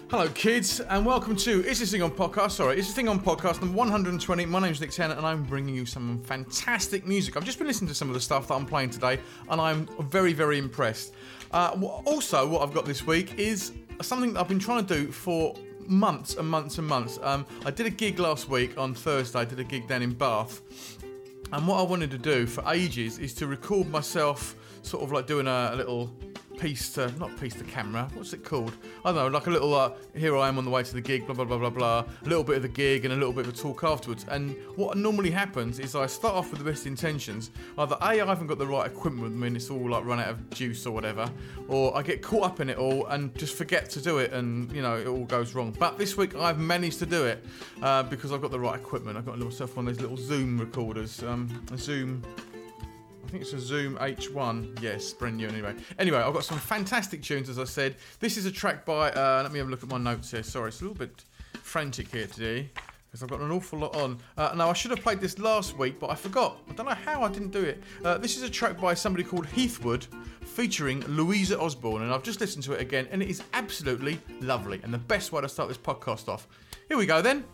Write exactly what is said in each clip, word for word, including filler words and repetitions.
Hello kids and welcome to It's This Thing On Podcast, sorry, It's This Thing On Podcast number one hundred twenty. My name's Nick Tanner and I'm bringing you some fantastic music. I've just been listening to some of the stuff that I'm playing today and I'm very, very impressed. Uh, also, what I've got this week is something that I've been trying to do for months and months and months. Um, I did a gig last week on Thursday, I did a gig down in Bath. And what I wanted to do for ages is to record myself sort of like doing a, a little piece to, not piece to camera, what's it called? I don't know, like a little, uh, here I am on the way to the gig, blah, blah, blah, blah, blah, a little bit of the gig and a little bit of a talk afterwards. And what normally happens is I start off with the best intentions. Either A, I haven't got the right equipment with me and it's all like run out of juice or whatever, or I get caught up in it all and just forget to do it and, you know, it all goes wrong. But this week I've managed to do it uh, because I've got the right equipment. I've got myself one of these little Zoom recorders, um, a Zoom... I think it's a Zoom H one. Yes, brand new anyway. Anyway, I've got some fantastic tunes, as I said. This is a track by, uh, let me have a look at my notes here. Sorry, it's a little bit frantic here today because I've got an awful lot on. Uh, now, I should have played this last week, but I forgot. I don't know how I didn't do it. Uh, this is a track by somebody called Heathwood featuring Louisa Osborne, and I've just listened to it again, and it is absolutely lovely and the best way to start this podcast off. Here we go then.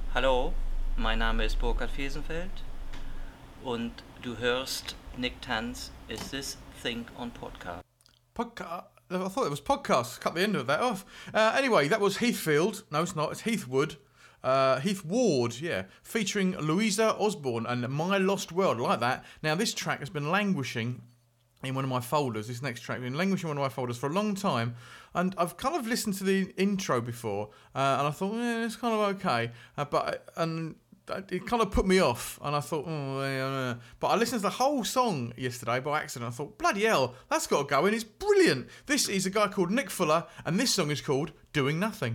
Hallo, mein Name ist Burkhard Fiesenfeld und du hörst Nick Tanz Is This Thing on Podcast. Podcast. I thought it was podcast. Cut the end of that off. Uh, anyway, that was Heathfield. No, it's not. It's Heathwood. Uh, Heath Ward, yeah, featuring Louisa Osborne and My Lost World. I like that. Now, this track has been languishing in one of my folders. This next track has been languishing in one of my folders for a long time, and I've kind of listened to the intro before, uh, and I thought, yeah, it's kind of okay, uh, but and it kind of put me off, and I thought, oh, yeah, but I listened to the whole song yesterday by accident. I thought, bloody hell, that's got to go in. It's brilliant. This is a guy called Nick Fuller, and this song is called Doing Nothing.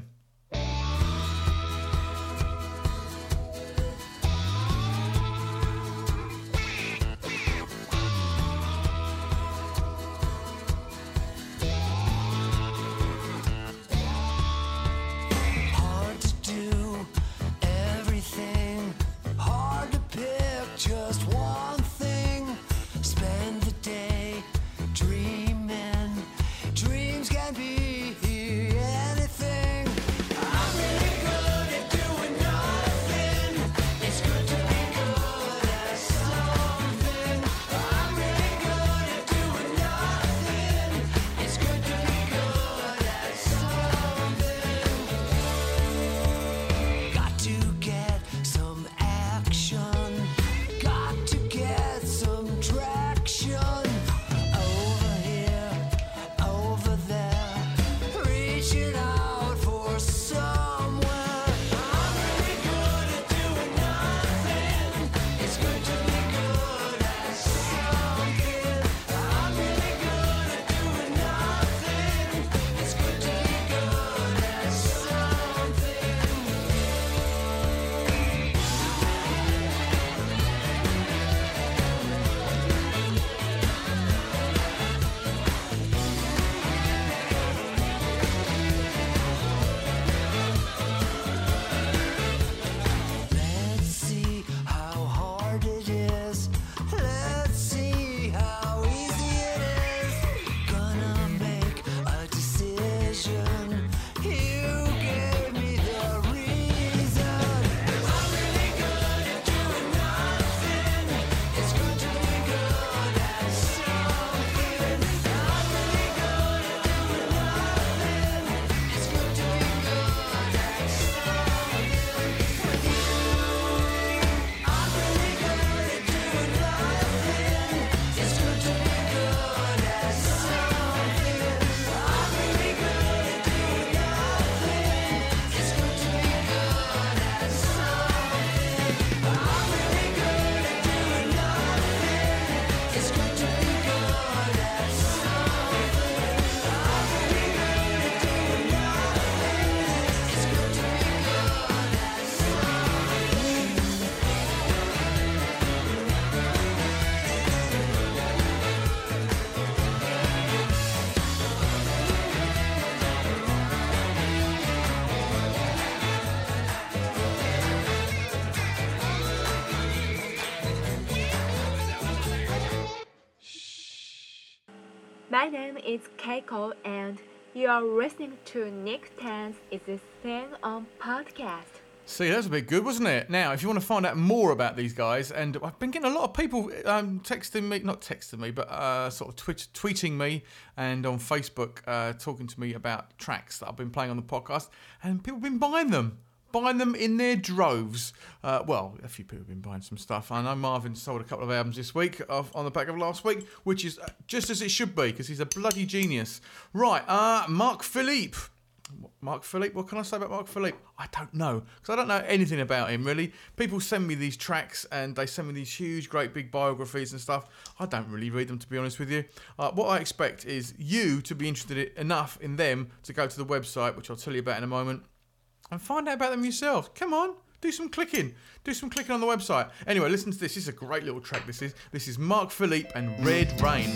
My name is Keiko, and you are listening to Nick Tanz Is This Thing on Podcast. See, that was a bit good, wasn't it? Now, if you want to find out more about these guys, and I've been getting a lot of people um, texting me, not texting me, but uh, sort of twit- tweeting me and on Facebook uh, talking to me about tracks that I've been playing on the podcast, and people have been buying them. Buying them in their droves. Uh, well, a few people have been buying some stuff. I know Marvin sold a couple of albums this week of, on the back of last week, which is just as it should be, because he's a bloody genius. Right, uh, Mark Philippe. Mark Philippe, what can I say about Mark Philippe? I don't know, because I don't know anything about him, really. People send me these tracks, and they send me these huge, great big biographies and stuff. I don't really read them, to be honest with you. Uh, what I expect is you to be interested enough in them to go to the website, which I'll tell you about in a moment, and find out about them yourself. Come on, do some clicking. Do some clicking on the website. Anyway, listen to this. This is a great little track, this is. This is Mark Philippe and Red Rain.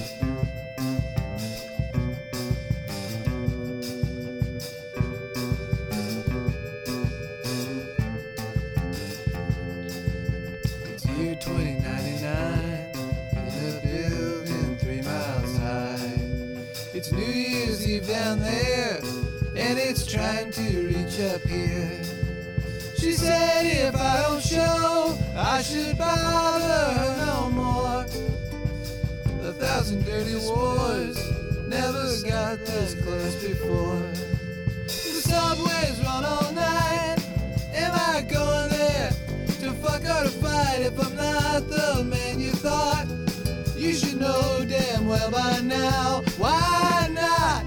It's year twenty ninety-nine in a building three miles high. It's New Year's Eve down there, and it's trying to reach up here. She said, "If if I don't show, I should bother her no more. A thousand dirty wars never got this close before. The subways run all night. Am I going there to fuck or to fight? If I'm not the man you thought, you should know damn well by now. Why not?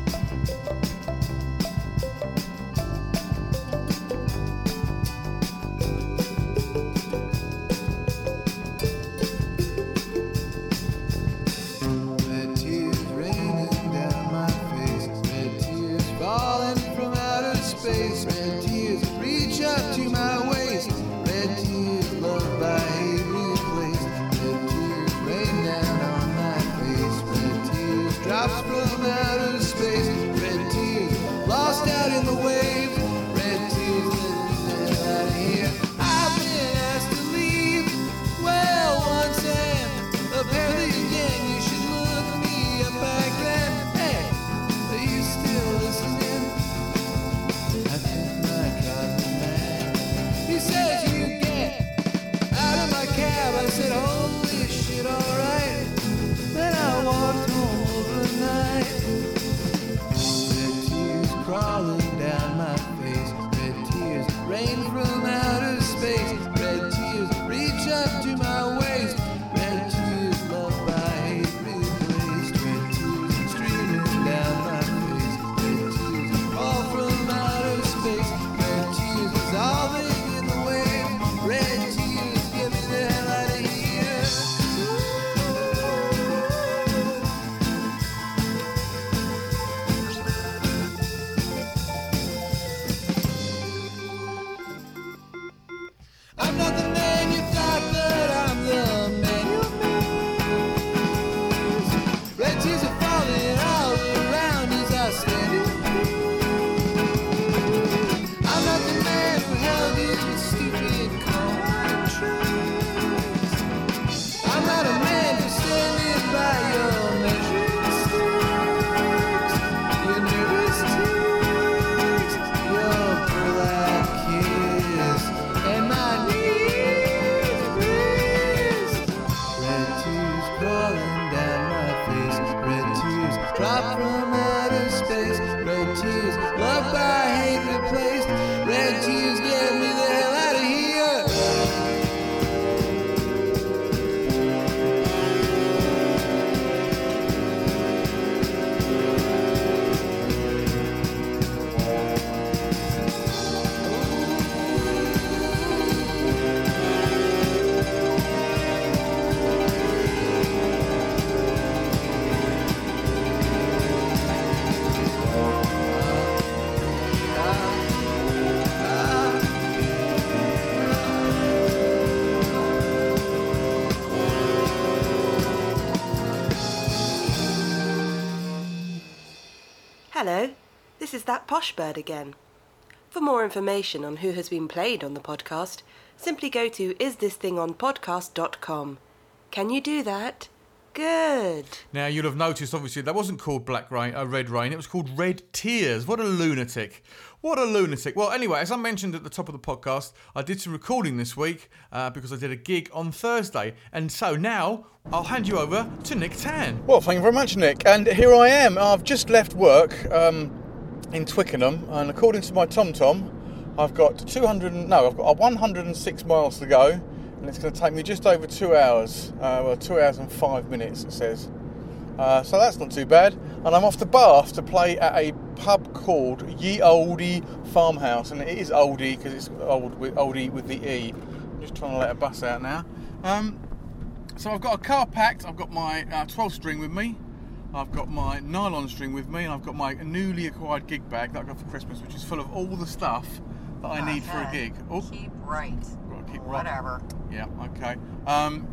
Red tears raining down my face. Red tears falling from outer space. Red tears reach up to my waist. Red tears loved by hate replaced. Red tears rain down on my face. Red tears drops from outer space. Red tears lost out in the waves. Red tears let me out of here. I've been asked to leave. Well, once and apparently again. You should look me up back then. Hey, are you still listening? I took my driving man. He says you get out of my cab. I said, holy shit, alright. Then I walked home overnight. Red tears crawling down my face. Red tears rain from outer space. Red tears reach up to my waist. Red tears loved by hate replaced. Red tears streaming down my face. Red tears all from outer space. Red tears dissolving in the wave. Red tears get me the hell out of here. I'm not the man you thought, but I'm the man you missed. Red tears are falling all around as I stand in peace. I'm not the man who held you with stupid contracts. I'm not a man who's standing by your measuring sticks. Your nervous ticks, your black kiss, and my knees raised. Red tears crawling down my face. Red tears drop from outer space. Red tears loved by hate replaced. Red tears get me the hell out of here. Hello, this is That Posh Bird again. For more information on who has been played on the podcast, simply go to is this thing on podcast dot com. Can you do that? Good. Now, you'll have noticed, obviously, that wasn't called Black Rain, uh, Red Rain. It was called Red Tears. What a lunatic. What a lunatic. Well, anyway, as I mentioned at the top of the podcast, I did some recording this week uh, because I did a gig on Thursday. And so now I'll hand you over to Nick Tan. Well, thank you very much, Nick. And here I am. I've just left work um, in Twickenham. And according to my TomTom, I've got two hundred, no, I've got one hundred six miles to go. And it's going to take me just over two hours. Uh, well, two hours and five minutes, it says. Uh, so that's not too bad. And I'm off to Bath to play at a pub called Ye Oldie Farmhouse. And it is oldie because it's old with oldie with the E. I'm just trying to let a bus out now. Um, so I've got a car packed. I've got my uh, twelve string with me. I've got my nylon string with me. And I've got my newly acquired gig bag that I got for Christmas, which is full of all the stuff that I need for a gig. Oh, keep right. Got to keep right. Whatever. Yeah, okay. Um,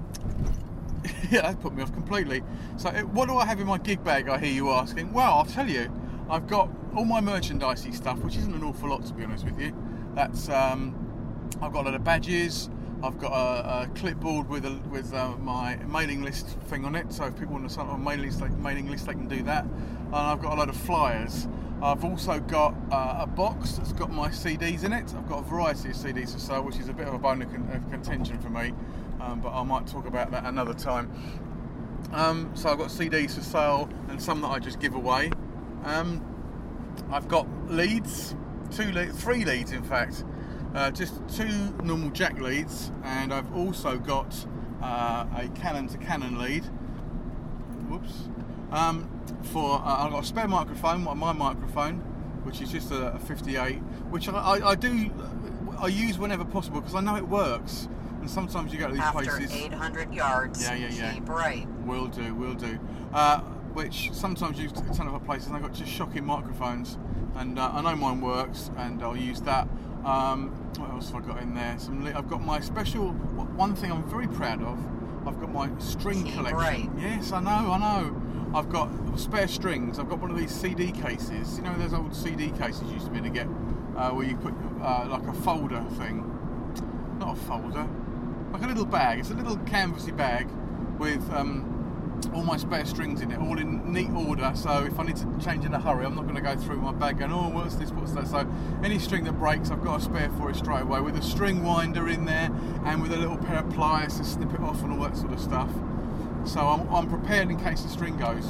yeah, that put me off completely. So, uh, what do I have in my gig bag, I hear you asking? Well, I'll tell you. I've got all my merchandisey stuff, which isn't an awful lot, to be honest with you. That's, um, I've got a lot of badges. I've got a, a clipboard with a, with uh, my mailing list thing on it. So if people want to sign up on a mailing list, they, mailing list, they can do that. And I've got a load of flyers. I've also got uh, a box that's got my C Ds in it. I've got a variety of C Ds for sale, which is a bit of a bone of, con- of contention for me, um, but I might talk about that another time. Um, so I've got C Ds for sale and some that I just give away. Um, I've got leads, two, le- three leads in fact, uh, just two normal jack leads, and I've also got uh, a Canon to Canon lead. Whoops. Um, for uh, I've got a spare microphone, my microphone, which is just a, a fifty-eight, which I, I, I do I use whenever possible because I know it works. And sometimes you go to these After places. eight hundred yards, yeah, yeah, yeah. keep right. Will do, will do. Uh, which sometimes you turn up at places and they've got just shocking microphones, and uh, I know mine works, and I'll use that. Um, what else have I got in there? Some. I've got my special. One thing I'm very proud of. I've got my string Keep collection. right. Yes, I know, I know. I've got spare strings. I've got one of these C D cases. You know those old C D cases used to be able to get, uh, where you put uh, like a folder thing. Not a folder. Like a little bag. It's a little canvassy bag with um, all my spare strings in it, all in neat order. So if I need to change in a hurry, I'm not going to go through my bag going, oh, what's this, what's that? So any string that breaks, I've got a spare for it straight away, with a string winder in there and with a little pair of pliers to snip it off and all that sort of stuff. So I'm, I'm prepared in case the string goes.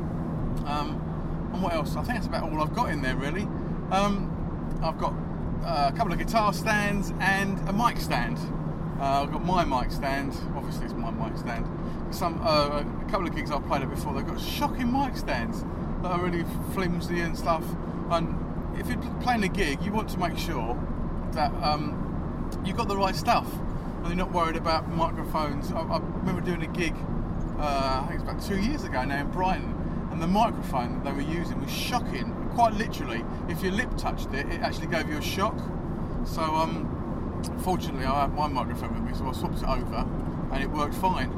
Um, and what else? I think that's about all I've got in there, really. Um, I've got uh, a couple of guitar stands and a mic stand. Uh, I've got my mic stand. Obviously, it's my mic stand. Some uh, a couple of gigs I've played at before, they've got shocking mic stands that are really flimsy and stuff. And if you're playing a gig, you want to make sure that um, you've got the right stuff, and you're not worried about microphones. I, I remember doing a gig, uh, I think it was about two years ago now in Brighton, and the microphone that they were using was shocking. Quite literally, if your lip touched it, it actually gave you a shock. So, um, fortunately, I had my microphone with me, so I swapped it over, and it worked fine.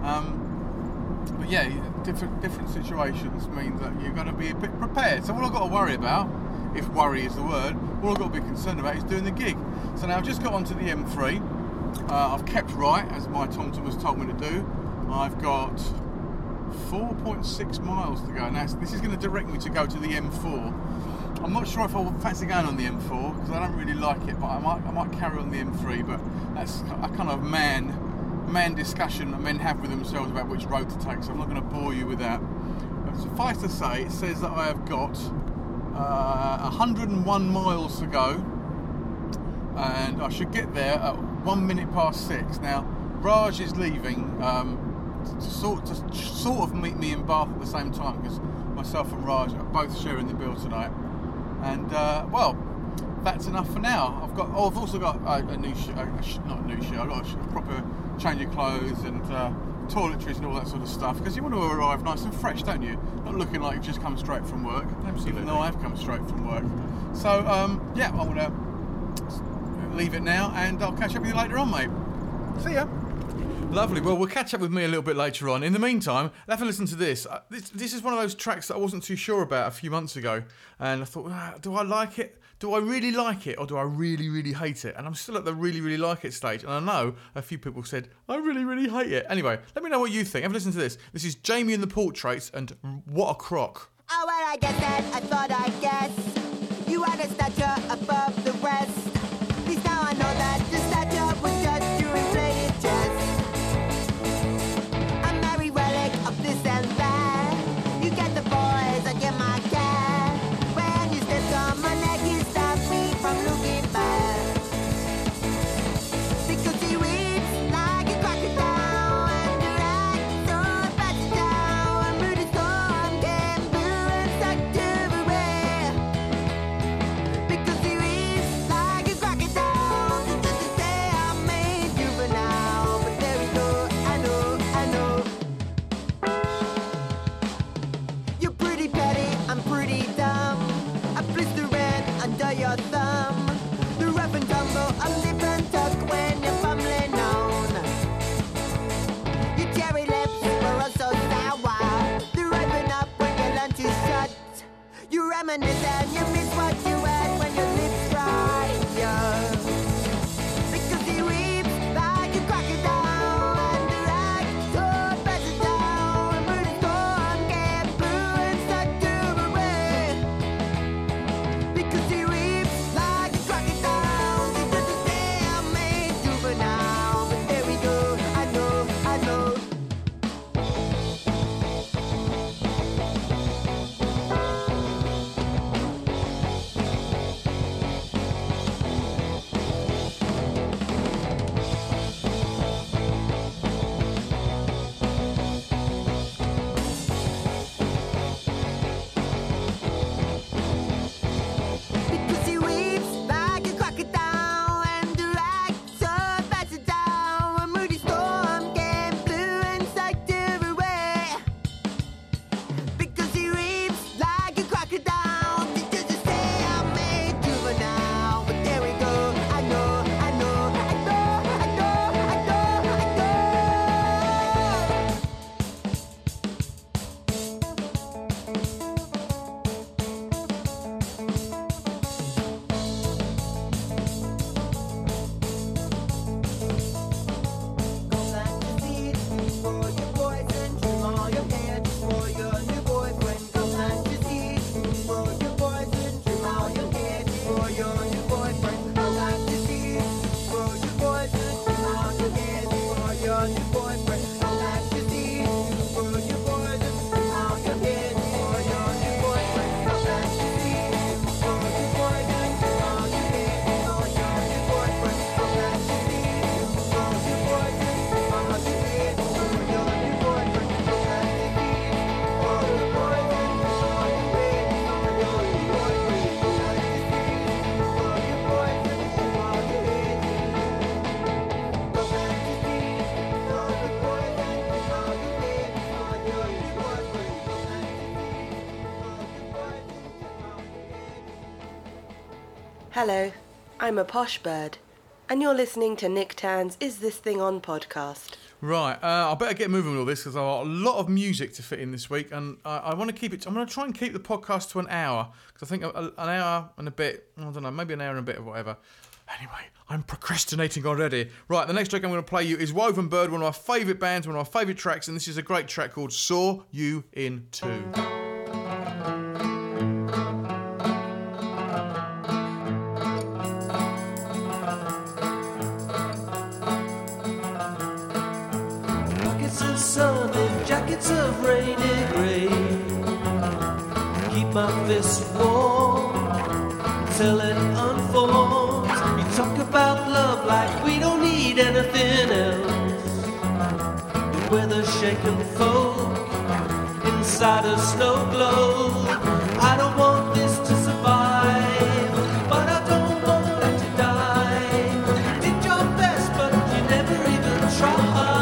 Um, but yeah, different different situations mean that you're going to be a bit prepared. So all I've got to worry about, if worry is the word, all I've got to be concerned about is doing the gig. So now I've just got onto the M three. Uh, I've kept right, as my TomTom has told me to do. I've got four point six miles to go. Now this is going to direct me to go to the M four. I'm not sure if I fancy going on the M four because I don't really like it, but I might I might carry on the M three. But that's a kind of man man discussion that men have with themselves about which road to take. So I'm not going to bore you with that. But suffice to say, it says that I have got uh, one hundred and one miles to go, and I should get there at one minute past six. Now Raj is leaving um, to sort to sort of meet me in Bath at the same time because myself and Raj are both sharing the bill tonight. And uh, well, that's enough for now. I've got. Oh, I've also got a, a new shirt. A sh- not a new shirt. I've got a, sh- a proper change of clothes and uh, toiletries and all that sort of stuff. Because you want to arrive nice and fresh, don't you? Not looking like you've just come straight from work. Absolutely. Even though I've come straight from work. So um, yeah, I'm gonna leave it now, and I'll catch up with you later on, mate. See ya. Lovely. Well, we'll catch up with me a little bit later on. In the meantime, have a listen to this. Uh, this. This is one of those tracks that I wasn't too sure about a few months ago. And I thought, ah, do I like it? Do I really like it? Or do I really, really hate it? And I'm still at the really, really like it stage. And I know a few people said, I really, really hate it. Anyway, let me know what you think. Have a listen to this. This is Jamie and the Portraits and What a Crock. Oh, well, I guess that I thought I'd guess you had a stature above the rest. At least now I know that the stature was just your inflated chest. A merry relic of this and that. You get the boys, I get my cat. When you stepped on my neck, you stopped me from looking back. Because you weeps like a crocodile, and your eyes so fast down. When Rudy's storm came through and sucked you away. Because you weeps like Hello, I'm a posh bird, and you're listening to Nick Tan's Is This Thing On podcast. Right, uh, I better get moving with all this because I've got a lot of music to fit in this week, and I, I want to keep it. I'm going to try and keep the podcast to an hour because I think a, a, an hour and a bit. I don't know, maybe an hour and a bit or whatever. Anyway, I'm procrastinating already. Right, the next track I'm going to play you is Woven Bird, one of my favourite bands, one of my favourite tracks, and this is a great track called Saw You In Two. Sun in jackets of rainy grey. Keep my fists warm till it unfolds. You talk about love like we don't need anything else. We're the shaken folk inside a snow globe. I don't want this to survive, but I don't want it to die. Did your best, but you never even tried.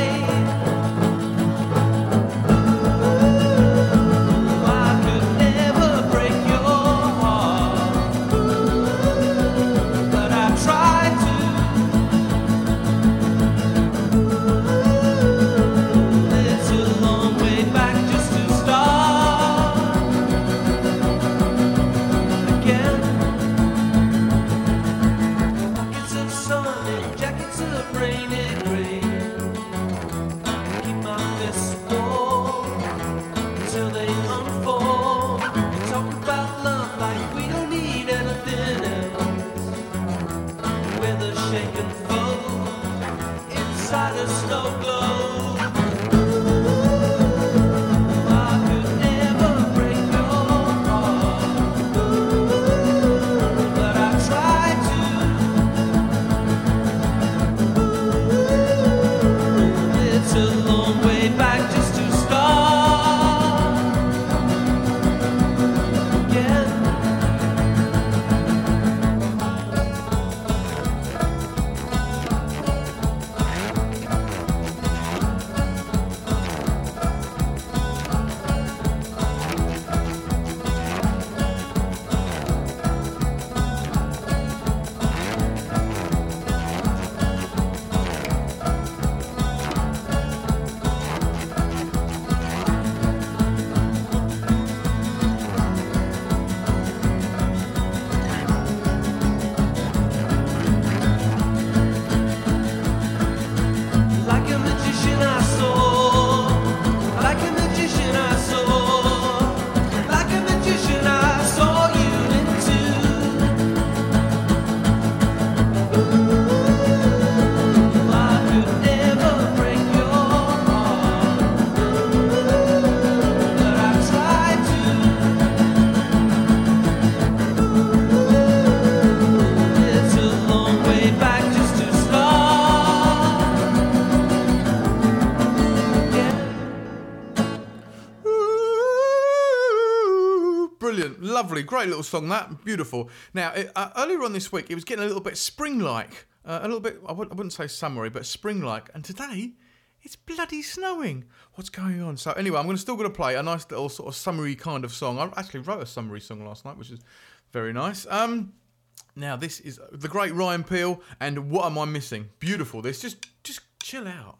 Lovely, great little song that, beautiful. Now, it, uh, earlier on this week, it was getting a little bit spring-like, uh, a little bit, I wouldn't, I wouldn't say summery, but spring-like, and today, it's bloody snowing. What's going on? So anyway, I'm gonna, still going to play a nice little sort of summery kind of song. I actually wrote a summery song last night, which is very nice. Um, now, this is the great Ryan Peel, and What Am I Missing? Beautiful, this, just, just chill out.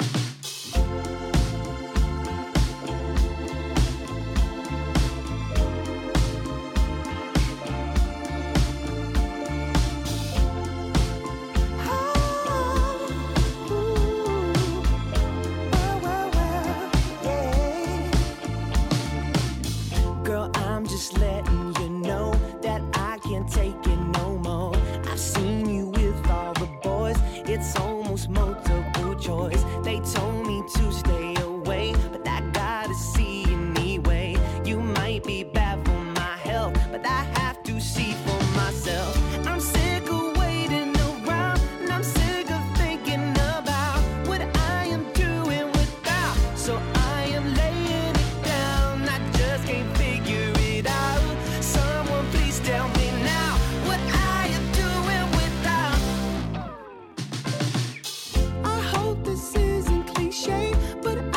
Letting you know that I can't take it no more. I've seen you with all the boys. It's almost multiple choice. They told me to stay away, but I gotta see anyway. You might be bad for my health, but I have to see for myself. I'm sick of waiting around, and I'm sick of thinking about what I am doing without. So I am laying it down. I just can't figure it out. Someone please tell me now what I am doing without. I hope this isn't cliche, but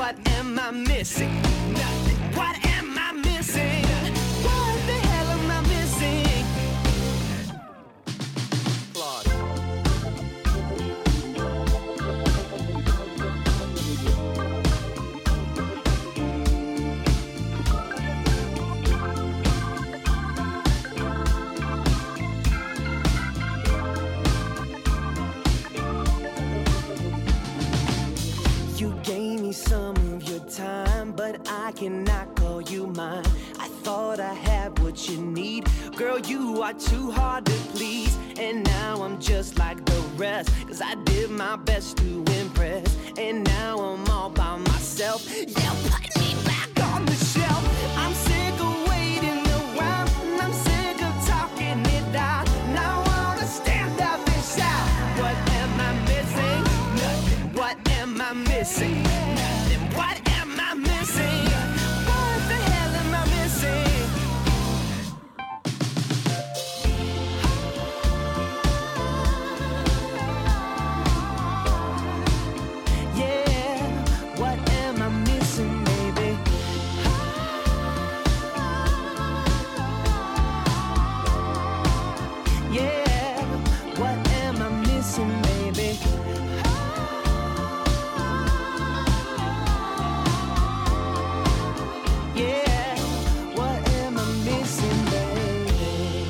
What am I missing? Nothing. What am I missing? What the hell am I missing? Claude. You gave me some of your time, but I cannot call you mine. I thought I had what you need. Girl, you are too hard to please. And now I'm just like the rest, cause I did my best to impress. And now I'm all by myself. Yeah, put me back on the shelf. I'm sick of waiting around, and I'm sick of talking it out. Now I wanna stand up and shout. What am I missing? Nothing. What am I missing? Nothing. What am I missing? What the hell am I missing? Yeah, what am I missing, baby? Yeah, what am I missing, baby? Yeah, what am I missing, baby?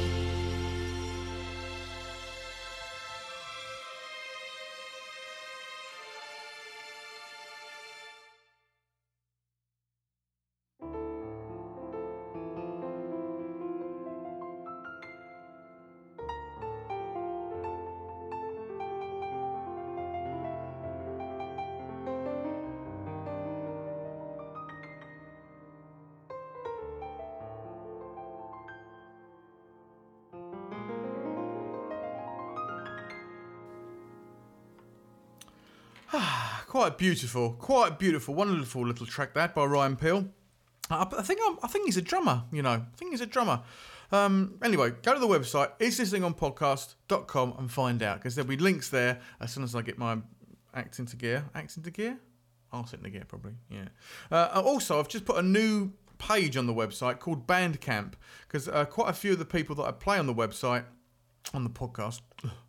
Quite beautiful, quite beautiful. Wonderful little track that by Ryan Peel. I, I think I'm, I think he's a drummer. You know, I think he's a drummer. Um, anyway, go to the website is this thing on podcast dot com and find out, because there'll be links there as soon as I get my act into gear. Act into gear? Arse into gear, probably. Yeah. Uh, also, I've just put a new page on the website called Bandcamp, because uh, quite a few of the people that I play on the website, on the podcast,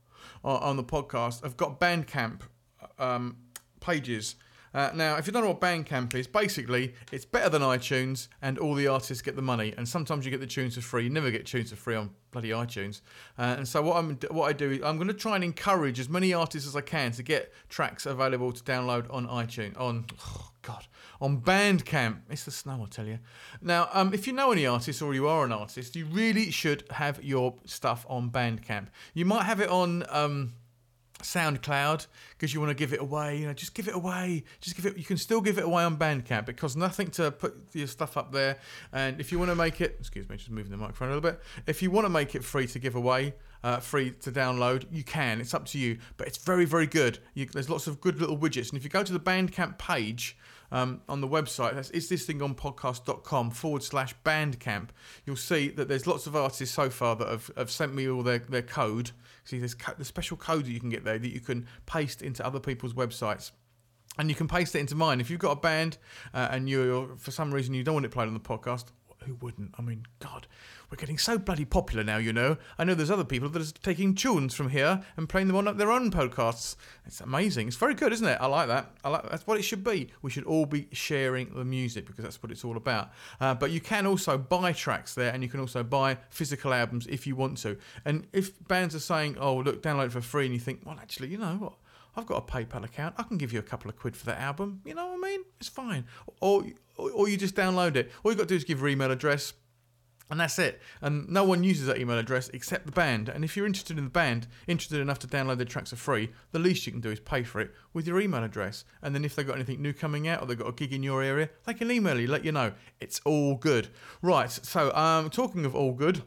on the podcast, have got Bandcamp um, pages. Uh, now, if you don't know what Bandcamp is, basically, it's better than iTunes, and all the artists get the money. And sometimes you get the tunes for free. You never get tunes for free on bloody iTunes. Uh, and so what I'm what I do is I'm going to try and encourage as many artists as I can to get tracks available to download on iTunes. On oh God, on Bandcamp. It's the snow, I tell you. Now, um, if you know any artists or you are an artist, you really should have your stuff on Bandcamp. You might have it on Um, SoundCloud because you want to give it away. You know, just give it away. Just give it. You can still give it away on Bandcamp. It costs nothing to put your stuff up there. And if you want to make it, excuse me, just moving the microphone a little bit. If you want to make it free to give away, uh, free to download, you can. It's up to you. But it's very, very good. You, there's lots of good little widgets. And if you go to the Bandcamp page um, on the website, that's is this thing on podcast dot com forward slash Bandcamp, you'll see that there's lots of artists so far that have, have sent me all their, their code. See, there's co- the special code that you can get there that you can paste into other people's websites. And you can paste it into mine. If you've got a band uh, and you're, for some reason, you don't want it played on the podcast, who wouldn't? I mean, God, we're getting so bloody popular now, you know. I know there's other people that are taking tunes from here and playing them on their own podcasts. It's amazing. It's very good, isn't it? I like that. I like that's what it should be. We should all be sharing the music because that's what it's all about. Uh, but you can also buy tracks there, and you can also buy physical albums if you want to. And if bands are saying, "Oh, look, download it for free," and you think, "Well, actually, you know what? I've got a PayPal account. I can give you a couple of quid for that album." You know what I mean? It's fine. Or, or, or you just download it. All you've got to do is give your email address, and that's it. And no one uses that email address except the band. And if you're interested in the band, interested enough to download their tracks for free, the least you can do is pay for it with your email address. And then if they've got anything new coming out or they've got a gig in your area, they can email you, let you know. It's all good. Right, so um, talking of all good,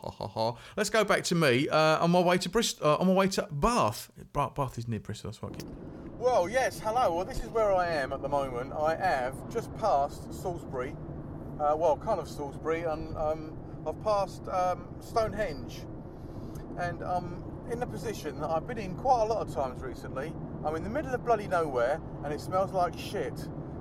let's go back to me uh, on my way to Bristol, uh, on my way to Bath. Bath is near Bristol, that's what I keep. Well, yes, hello. Well, this is where I am at the moment. I have just passed Salisbury. Uh, well, kind of Salisbury, and um, I've passed um, Stonehenge, and I'm in the position that I've been in quite a lot of times recently. I'm in the middle of bloody nowhere, and it smells like shit.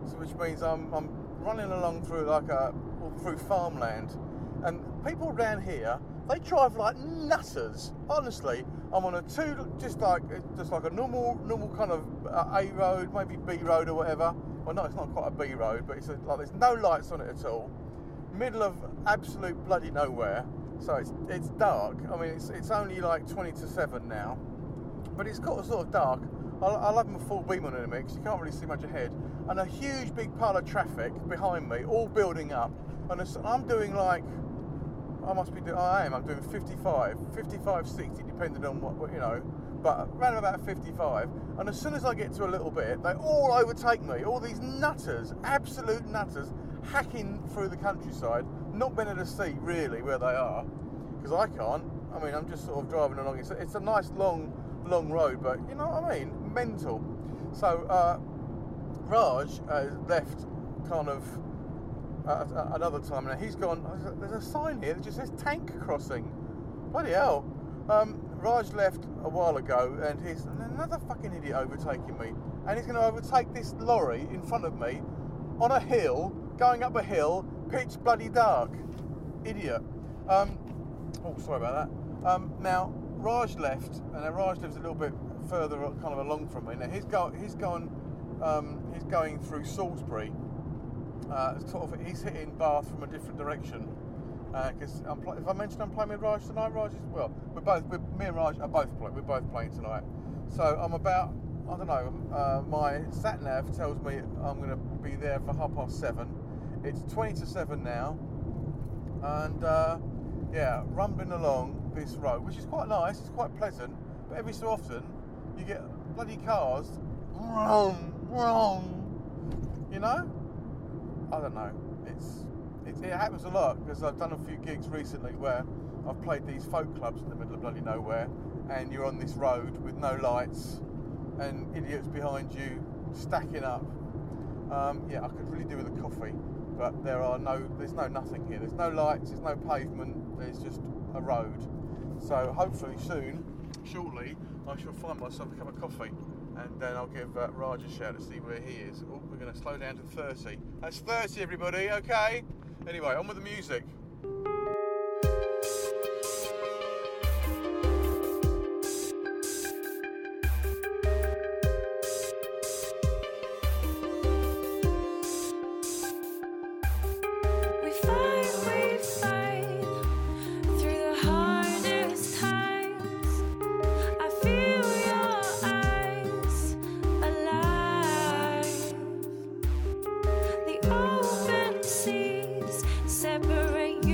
so which means I'm, I'm running along through like a through farmland, and people around here, they drive like nutters. Honestly, I'm on a two, just like just like a normal normal kind of uh, A road, maybe B road or whatever. Well, no, it's not quite a B road, but it's a, like there's no lights on it at all. Middle of absolute bloody nowhere. So it's it's dark. I mean, it's it's only like twenty to seven now, but it's got a sort of dark. I'll, I'll have my full beam on in a minute because you can't really see much ahead. And a huge big pile of traffic behind me, all building up. And I'm doing like, I must be doing, I am, I'm doing fifty-five, fifty-five, sixty, depending on what, what, you know, but around about fifty-five. And as soon as I get to a little bit, they all overtake me. All these nutters, absolute nutters, hacking through the countryside, not being able to see really where they are, because I can't. I mean, I'm just sort of driving along. It's a, it's a nice long, long road, but you know what I mean? Mental. So, uh, Raj uh, left kind of uh, another time. Now he's gone, there's a sign here that just says tank crossing. Bloody hell. Um, Raj left a while ago, and he's another fucking idiot overtaking me. And he's going to overtake this lorry in front of me on a hill, going up a hill, pitch bloody dark. Idiot. Um, oh, sorry about that. Um, now, Raj left, and now Raj lives a little bit further kind of along from me. Now he's, go, he's going um, he's going through Salisbury. Uh, sort of, he's hitting Bath from a different direction. Because uh, pl- if I mentioned I'm playing with Raj tonight, Raj is well. We're both, we're, me and Raj are both playing. We're both playing tonight. So I'm about, I don't know. Uh, my sat nav tells me I'm going to be there for half past seven. It's twenty to seven now, and uh, yeah, rumbling along this road, which is quite nice. It's quite pleasant, but every so often you get bloody cars, wrong, wrong. You know, I don't know. It's It, it happens a lot because I've done a few gigs recently where I've played these folk clubs in the middle of bloody nowhere, and you're on this road with no lights and idiots behind you stacking up. Um, yeah, I could really do with a coffee, but there are no, there's no nothing here. There's no lights, there's no pavement, there's just a road. So hopefully soon, shortly, I shall find myself a cup of coffee, and then I'll give uh, Raj a shout to see where he is. Oh, we're going to slow down to thirty. That's thirty, everybody, okay? Anyway, on with the music. We fight, we fight through the hardest times. I feel your eyes alive. The open seas separate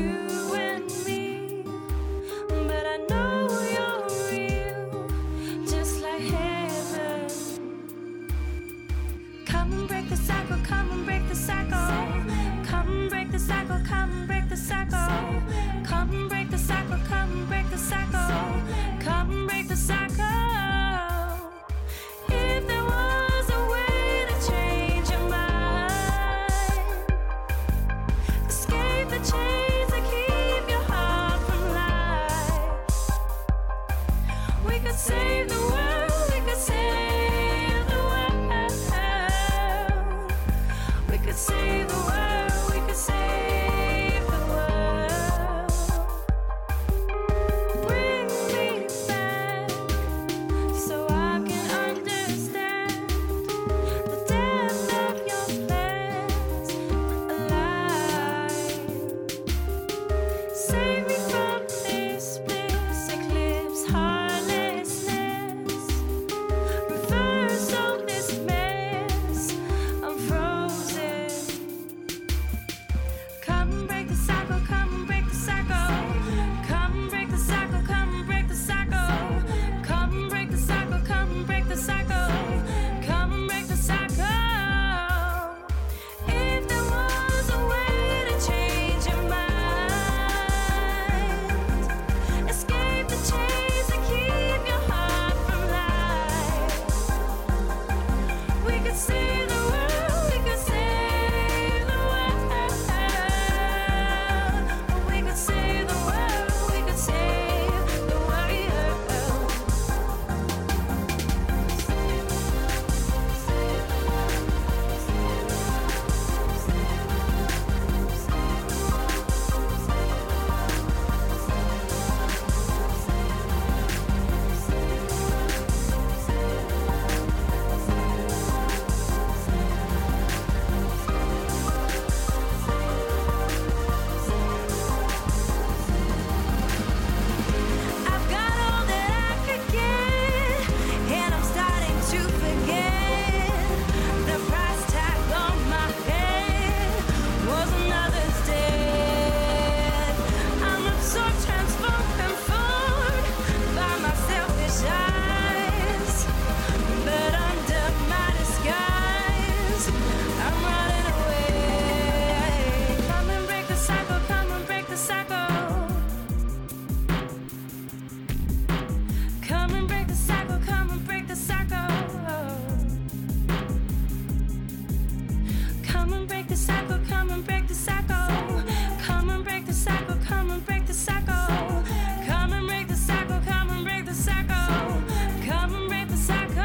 Come and break the cycle, come and break the cycle. Come and break the cycle, come and break the cycle. Come and break the cycle, come and break the cycle. Come and break the cycle.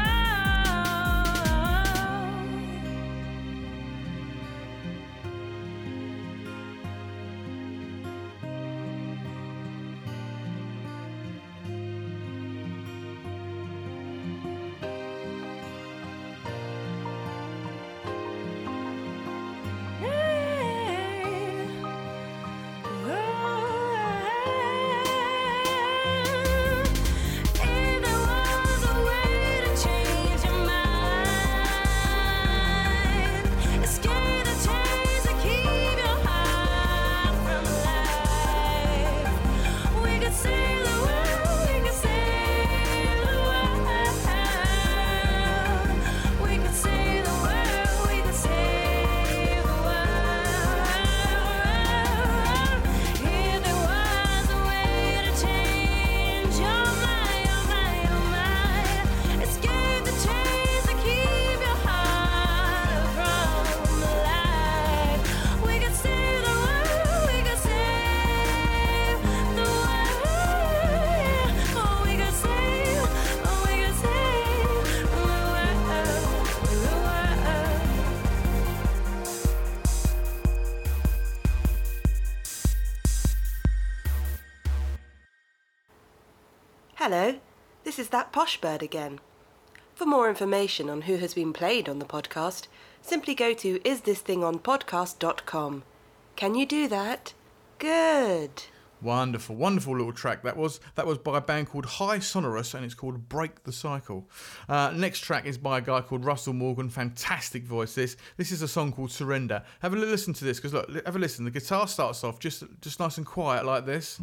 Hello, this is That Posh Bird again. For more information on who has been played on the podcast, simply go to is this thing on podcast dot com. Can you do that? Good. Wonderful, wonderful little track that was. That was by a band called High Sonorous, and it's called Break the Cycle. Uh, next track is by a guy called Russell Morgan. Fantastic voice. This this is a song called Surrender. Have a listen to this, because look, have a listen. The guitar starts off just just nice and quiet like this.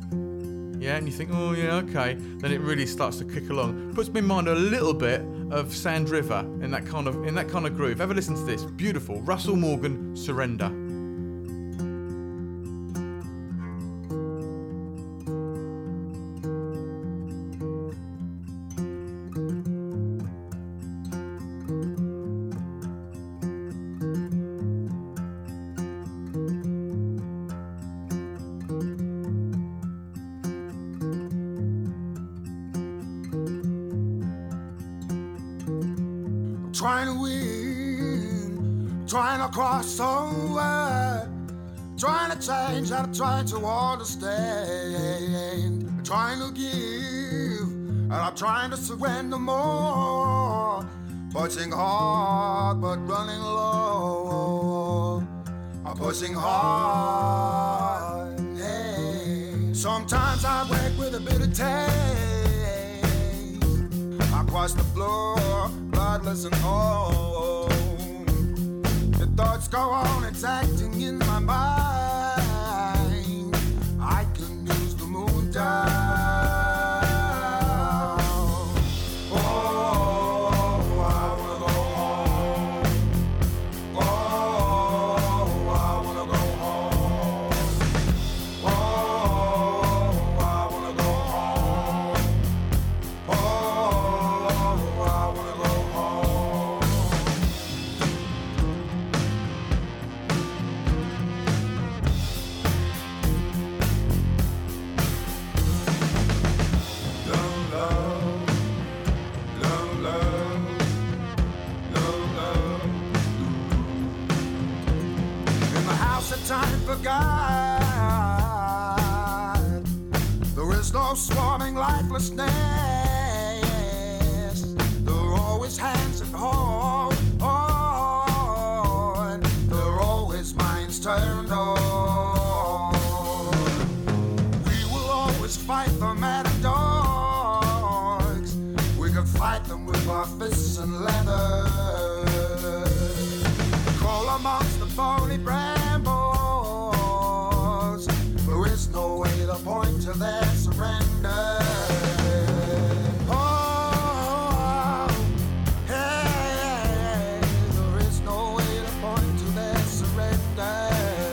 Yeah, and you think, oh yeah, okay. Then it really starts to kick along. Puts me in mind a little bit of Sand River in that kind of in that kind of groove. Have a listen to this. Beautiful. Russell Morgan, Surrender. Trying to win, trying to cross over, trying to change and trying to understand, trying to give, and I'm trying to surrender more, pushing hard but running low, I'm pushing hard, hey. Sometimes I wake with a bit of taste, I cross the floor, bloodless and old. The thoughts go on, it's acting in my mind. I can use the moon down. Oh, I wanna go home. Oh, I wanna go home. Oh, I wanna go home. Oh, I wanna go home. Love, love, love, love, love, love. In the house that time forgot, there is no swarming lifelessness. There are always hands that hold on. There are always minds turned on. We will always fight the mad dogs. We can fight them with our fists and leather. Crawl amongst the thorny brambles. There is no way to point to their surrender. Oh, hey, there is no way to point to their surrender.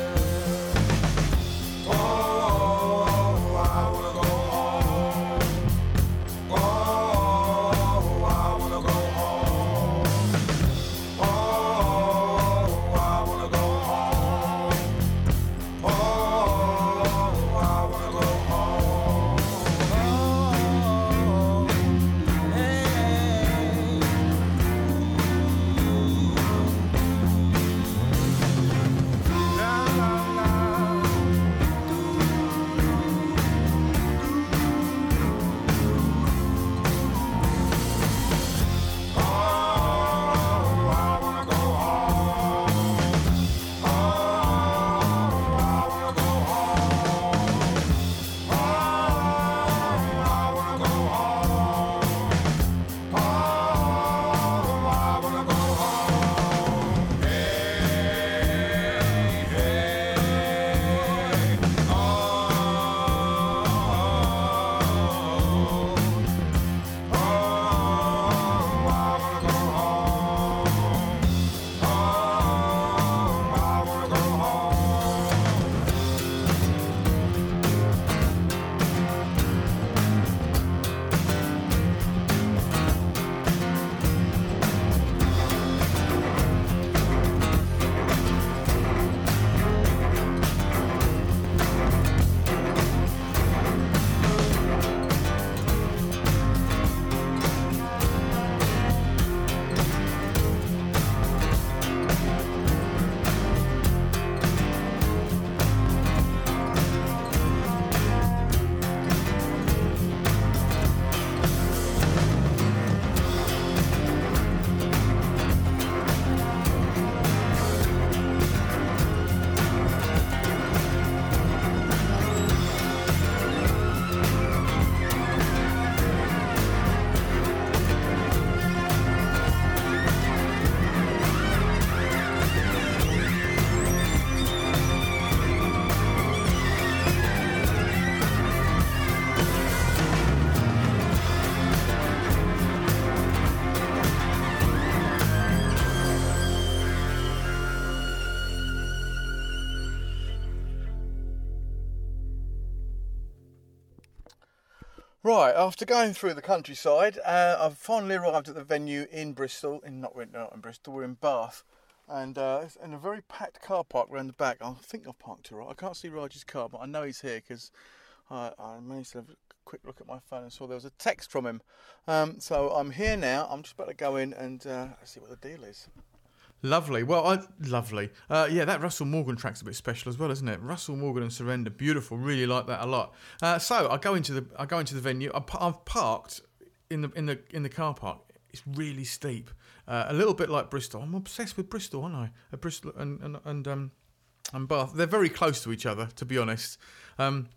Oh, I wanna go home. Oh, I wanna go home. Right, after going through the countryside, uh, I've finally arrived at the venue in Bristol. In not, we're not in Bristol, we're in Bath. And uh, it's in a very packed car park around the back. I think I've parked it right. I can't see Raj's car, but I know he's here because I, I managed to have a quick look at my phone and saw there was a text from him. Um, so I'm here now. I'm just about to go in and uh, see what the deal is. Lovely. Well, I, lovely. Uh, yeah, that Russell Morgan track's a bit special as well, isn't it? Russell Morgan and Surrender, beautiful. Really like that a lot. Uh, so I go into the I go into the venue. I, I've parked in the in the in the car park. It's really steep, uh, a little bit like Bristol. I'm obsessed with Bristol, aren't I? Uh, Bristol and and and um and Bath. They're very close to each other, to be honest. Um,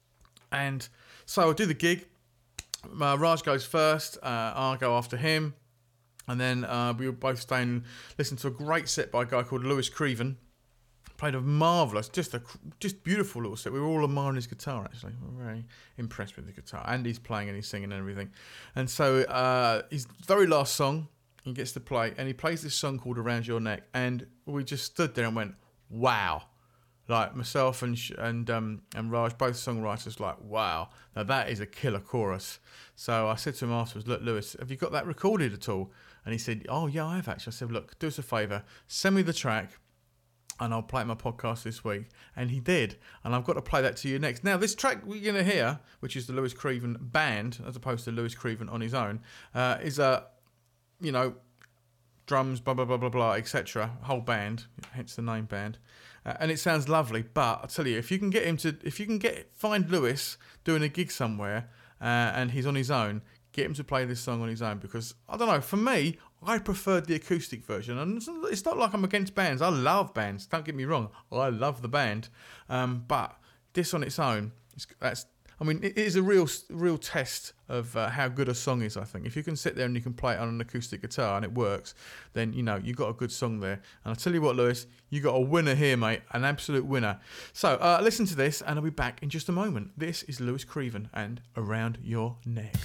and so I do the gig. Uh, Raj goes first. Uh, I'll go after him. And then uh, we were both staying and listened to a great set by a guy called Lewis Creven. Played a marvellous, just a just beautiful little set. We were all admiring his guitar, actually. We were very impressed with the guitar. And he's playing and he's singing and everything. And so uh, his very last song, he gets to play. And he plays this song called Around Your Neck. And we just stood there and went, wow. Like myself and and um, and Raj, both songwriters, like, wow, now that is a killer chorus. So I said to him afterwards, look, Lewis, have you got that recorded at all? And he said, oh, yeah, I have actually. I said, look, do us a favour, send me the track and I'll play it in my podcast this week. And he did. And I've got to play that to you next. Now, this track we're going to hear, which is the Lewis Creven band, as opposed to Lewis Creven on his own, uh, is a, you know, drums, blah, blah, blah, blah, blah, et cetera, whole band, hence the name band. Uh, and it sounds lovely, but I tell you, if you can get him to, if you can get find Lewis doing a gig somewhere uh, and he's on his own, get him to play this song on his own, because I don't know, for me, I preferred the acoustic version. And it's not like I'm against bands. I love bands. Don't get me wrong. I love the band, um, but this on its own, it's, that's. I mean, it is a real, real test of uh, how good a song is, I think. If you can sit there and you can play it on an acoustic guitar and it works, then, you know, you got a good song there. And I'll tell you what, Lewis, you got a winner here, mate, an absolute winner. So, uh, listen to this and I'll be back in just a moment. This is Lewis Creven and Around Your Neck.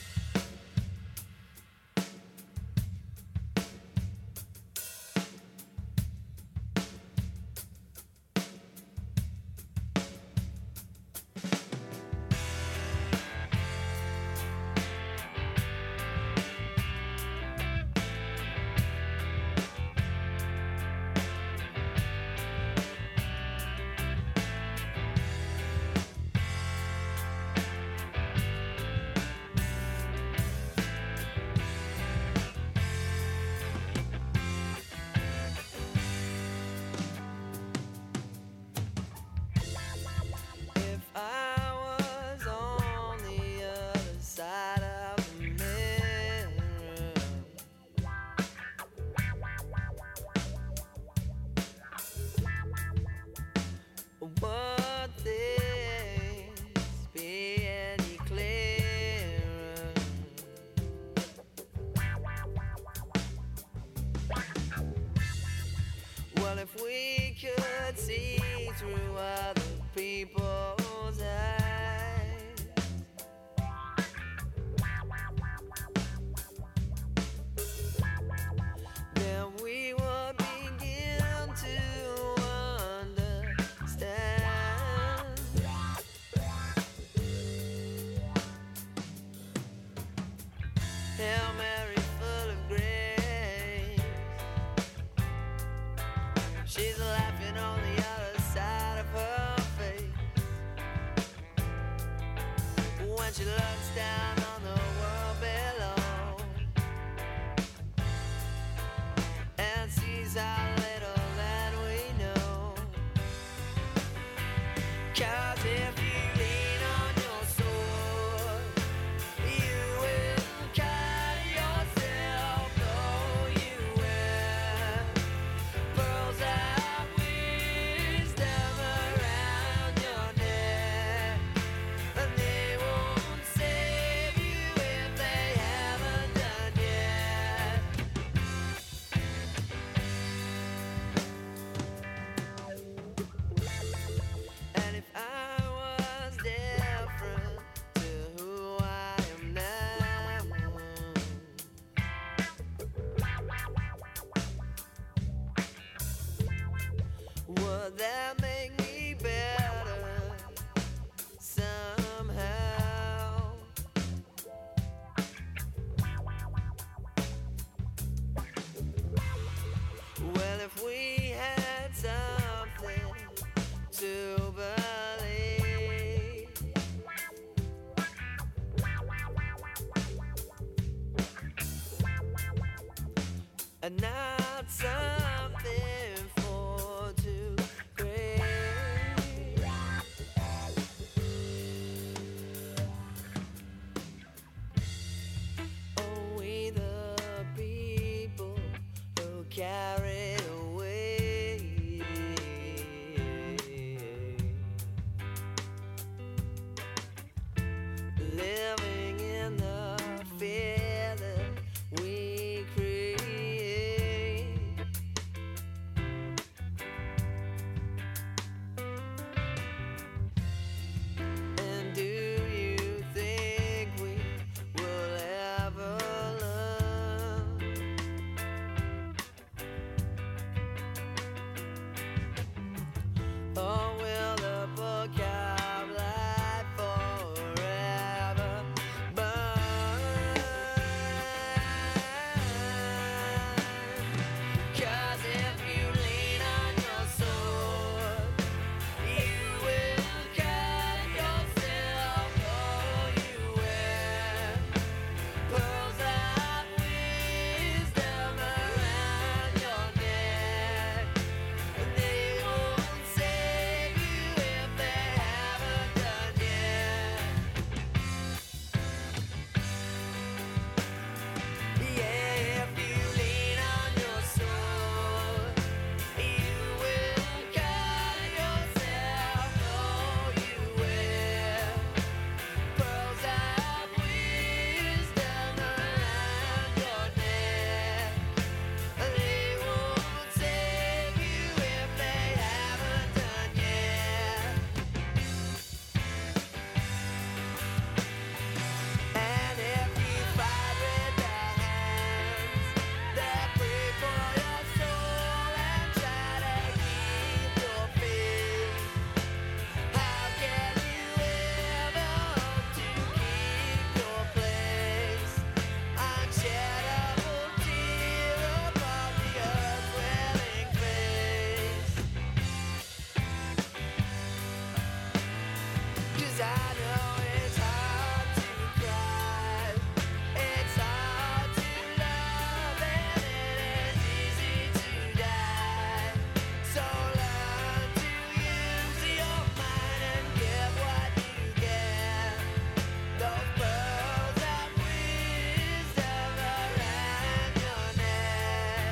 If we could see through other people's eyes, then we would begin to understand. Hail Mary, full of grace, she's laughing on the other side of her face. When she looks down on the world below and sees how little that we know. 'Cause if you lean on your sword, you will cut yourself, though you wear pearls of wisdom around your neck, and they won't save you if they haven't done yet. And if I was different to who I am now, would that make me better somehow? to believe. And not something for to crave. Oh, we the people who carried away. Living in the fear that we create. And do you think we will ever learn? Or will the book of life forever burn? 'Cause if you lean on your sword, you will cut yourself. Oh, you wear pearls of wisdom around your neck, and they won't save you if they haven't done yet. Yeah, if you lean on your sword, you will cut yourself. Oh, you wear pearls of wisdom around your neck. They won't save you if they haven't done yet. And if you fight with the hands that pray for your soul and try to keep your faith, how can you ever hope to keep your place? Unsheddable tear upon the earth's willing face. 'Cause I know it's hard to cry, it's hard to love, and it is easy to die. So learn to use your mind and get what you get. Those pearls of wisdom around your neck.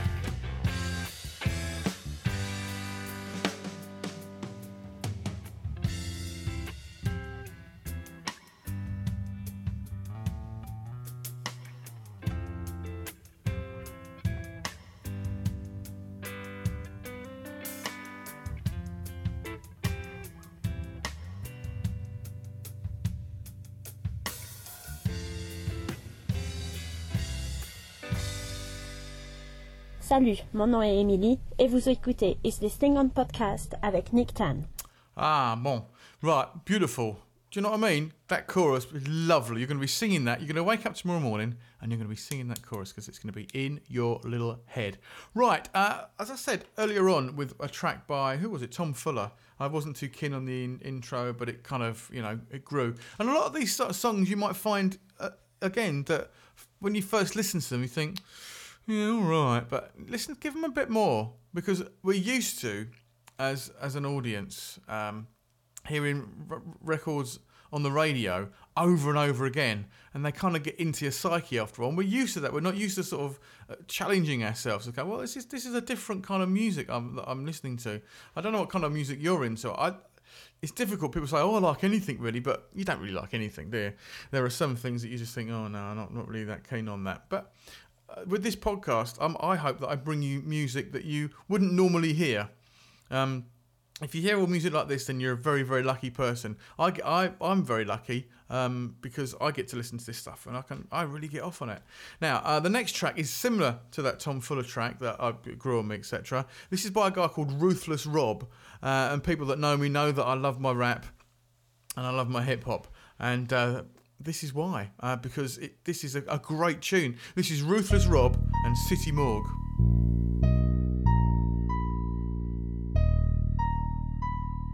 Salut, mon nom est Emily et vous écoutez Is This Thing on Podcast avec Nick Tan. Ah, bon. Right, beautiful. Do you know what I mean? That chorus is lovely. You're going to be singing that. You're going to wake up tomorrow morning and you're going to be singing that chorus because it's going to be in your little head. Right, uh, as I said earlier on with a track by, who was it? Tom Fuller. I wasn't too keen on the in- intro, but it kind of, you know, it grew. And a lot of these sort of songs you might find, uh, again, that when you first listen to them, you think, yeah, all right, but listen, give them a bit more because we're used to, as as an audience, um, hearing r- records on the radio over and over again, and they kind of get into your psyche after all. And we're used to that. We're not used to sort of uh, challenging ourselves. Okay, well, this is this is a different kind of music I'm that I'm listening to. I don't know what kind of music you're into. I. It's difficult. People say, "Oh, I like anything really," but you don't really like anything, do you? There are some things that you just think, "Oh no, I'm not not really that keen on that." But uh, with this podcast, um, I hope that I bring you music that you wouldn't normally hear. Um, if you hear all music like this, then you're a very, very lucky person. I, I, I'm very lucky um, because I get to listen to this stuff and I can, I really get off on it. Now, uh, the next track is similar to that Tom Fuller track that I grew on me, et cetera. This is by a guy called Ruthless Rob, uh, and people that know me know that I love my rap and I love my hip hop, and uh, this is why, uh, because it, this is a, a great tune. This is Ruthless Rob and City Morgue.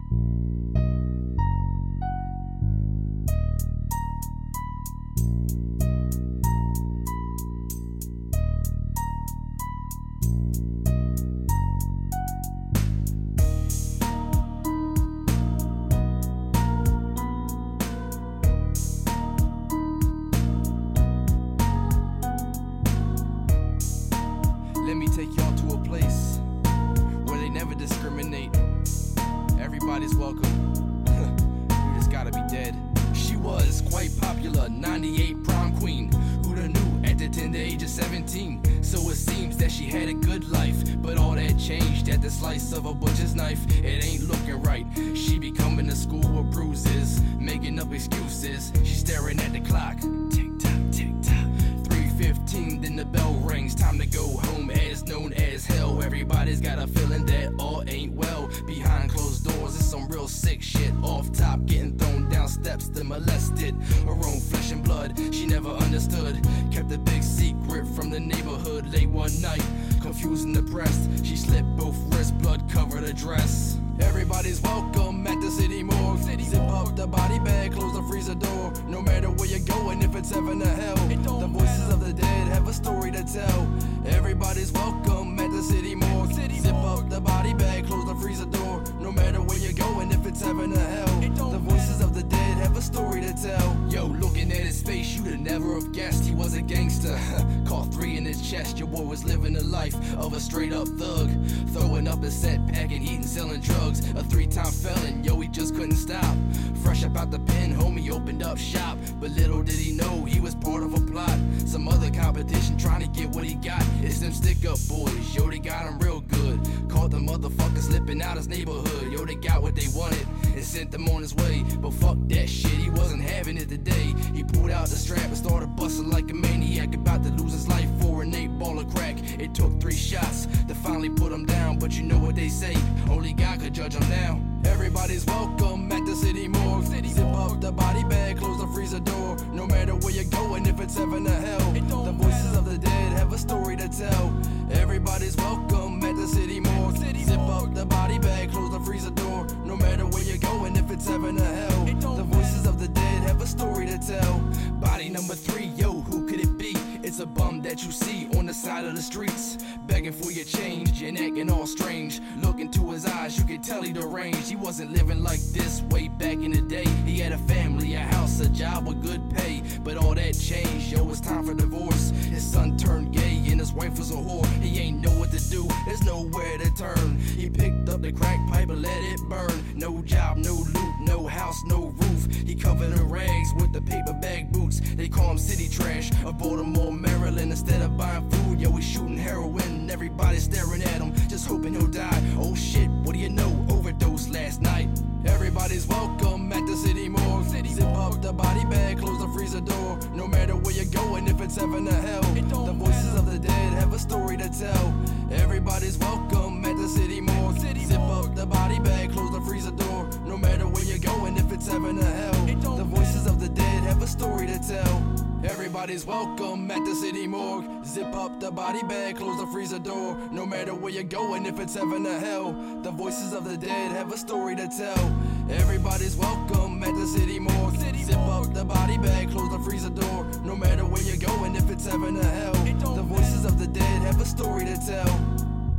Let me take y'all to a place where they never discriminate. Everybody's welcome. You just gotta be dead. She was quite popular, ninety-eight prom queen. Who'da knew at the tender age of seventeen? So it seems that she had a good life, but all that changed at the slice of a butcher's knife. It ain't looking right. She be coming to school with bruises, making up excuses. She's staring at the clock. Tick tock, tick tock. three fifteen, then the bell rings. Time to go home, as known as hell. Everybody's got a feeling that all ain't well. Behind closed doors, it's some real sick shit. Off top, getting thrown down steps to molested. Her own flesh and blood, she never understood. Kept a big secret from the neighborhood. Late one night, confused and depressed, she slit both wrists, blood covered her dress. Everybody's welcome at the city morgue. Zip up the body bag, close the freezer door. No matter where you're going, if it's heaven or hell, the voices of the dead have a story to tell. Everybody's welcome at the city morgue. Zip up the body bag, close the freezer door. No matter where you're going, if it's heaven or hell, the voices of the dead have a story to tell. Yo, looking at his face, you'd have never have guessed he was a gangster. Caught three in his chest, your boy was living the life of a straight up thug. Throwing up a set, packing heat and selling drugs. A three-time felon, yo, he just couldn't stop. Fresh up out the pen, homie opened up shop. But little did he know he was part of a plot. Some other competition trying to get what he got. It's them stick-up boys, yo, they got him real good. Caught the motherfucker slipping out his neighborhood. Yo, they got what they wanted and sent them on his way. But fuck that shit, he wasn't having it today. He pulled out the strap and started busting like a maniac, about to lose his life for an eight ball of crack. It took three shots to finally put him down, but you know what they say, only God could judge him now. Everybody's welcome at the city morgue. Zip up the body bag, close the freezer door. No matter where you're going, if it's heaven or hell, the voices of the dead have a story to tell. Everybody's welcome at the city morgue. Zip up the body bag, close the freezer door. No matter where you're going, if it's heaven or hell, the voices of the dead have a story to tell. Body number three, yo, who could it be? It's a bum that you see on the side of the streets, begging for your change and acting all strange. Look into his eyes, you could tell he deranged. He wasn't living like this way back in the day. He had a family, a house, a job with good pay, but all that changed, yo, it's time for divorce. His son turned gay and his wife was a whore. He ain't know what to do, there's nowhere to turn. He picked up the crack pipe and let it burn. No job, no loot, no house, no roof. He covered in rags with the paper bag boots. They call him city trash of Baltimore, Maryland. Instead of buying food, yo, he's shooting heroin. Everybody's staring at him, just hoping he'll die. Oh shit, what do you know? Overdose last night. Everybody's welcome at the city morgue. Zip up the body bag, close the freezer door. No matter where you're going, if it's heaven or hell, the voices of the dead have a story to tell. Everybody's welcome at the city morgue. Zip up the body bag, close the freezer door. No matter where you're going, if it's heaven or hell, the voices of the dead have a story to tell. Everybody's welcome at the city morgue. Zip up the body bag, close the freezer door. No matter where you're going, if it's heaven or hell, the voices of the dead have a story to tell. Everybody's welcome at the city morgue. Zip up the body bag, close the freezer door. No matter where you're going, if it's heaven or hell, the voices of the dead have a story to tell.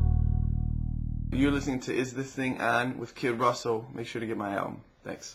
You're listening to Is This Thing On with Kid Russell. Make sure to get my album. Thanks.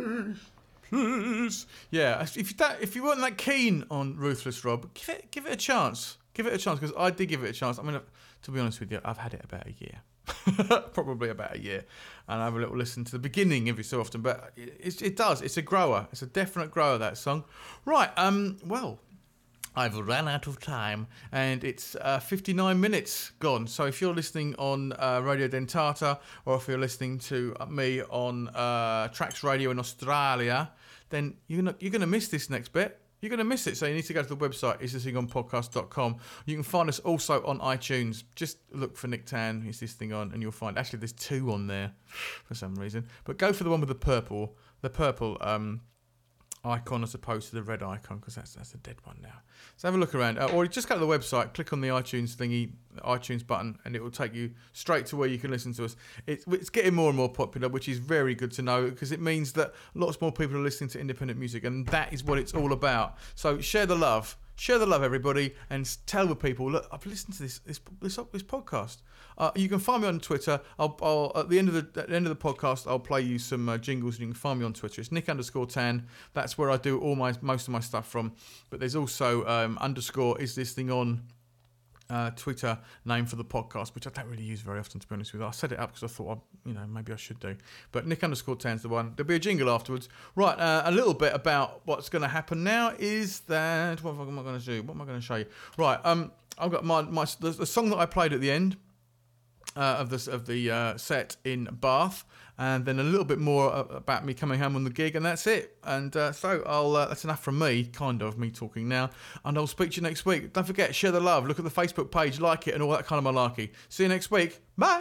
Please. Yeah, if you don't, if you weren't that keen on Ruthless Rob, give it give it a chance. Give it a chance, because I did give it a chance. I mean, to be honest with you, I've had it about a year. Probably about a year. And I have a little listen to the beginning every so often. But it, it does. It's a grower. It's a definite grower, that song. Right, um, well, I've ran out of time, and it's uh, fifty-nine minutes gone. So if you're listening on uh, Radio Dentata, or if you're listening to me on uh, Trax Radio in Australia, then you're gonna you're gonna miss this next bit. You're gonna miss it. So you need to go to the website, is this thing on podcast dot com. You can find us also on iTunes. Just look for Nick Tan, Is This Thing On, and you'll find. Actually, there's two on there for some reason. But go for the one with the purple, the purple. Um, icon as opposed to the red icon, because that's that's a dead one now. So have a look around, uh, or just go to the website, click on the iTunes thingy, iTunes button, and it will take you straight to where you can listen to us. It's, it's getting more and more popular, which is very good to know, because it means that lots more people are listening to independent music, and that is what it's all about. So share the love. Share the love, everybody, and tell the people, look, I've listened to this this this, this podcast. Uh, you can find me on Twitter. I'll, I'll at the end of the at the end of the podcast, I'll play you some uh, jingles, and you can find me on Twitter. It's Nick underscore Tan. That's where I do all my most of my stuff from. But there's also um, underscore is this thing on uh, Twitter name for the podcast, which I don't really use very often, to be honest with you. I set it up because I thought, I, you know, maybe I should do. But Nick underscore Tan's the one. There'll be a jingle afterwards. Right, uh, a little bit about what's going to happen now is that, what am I going to do? What am I going to show you? Right, um, I've got my, my the, the song that I played at the end uh, of, this, of the uh, set in Bath, and then a little bit more about me coming home on the gig, and that's it. And uh, so I'll uh, that's enough from me, kind of, me talking now, and I'll speak to you next week. Don't forget, share the love, look at the Facebook page, like it, and all that kind of malarkey. See you next week. Bye!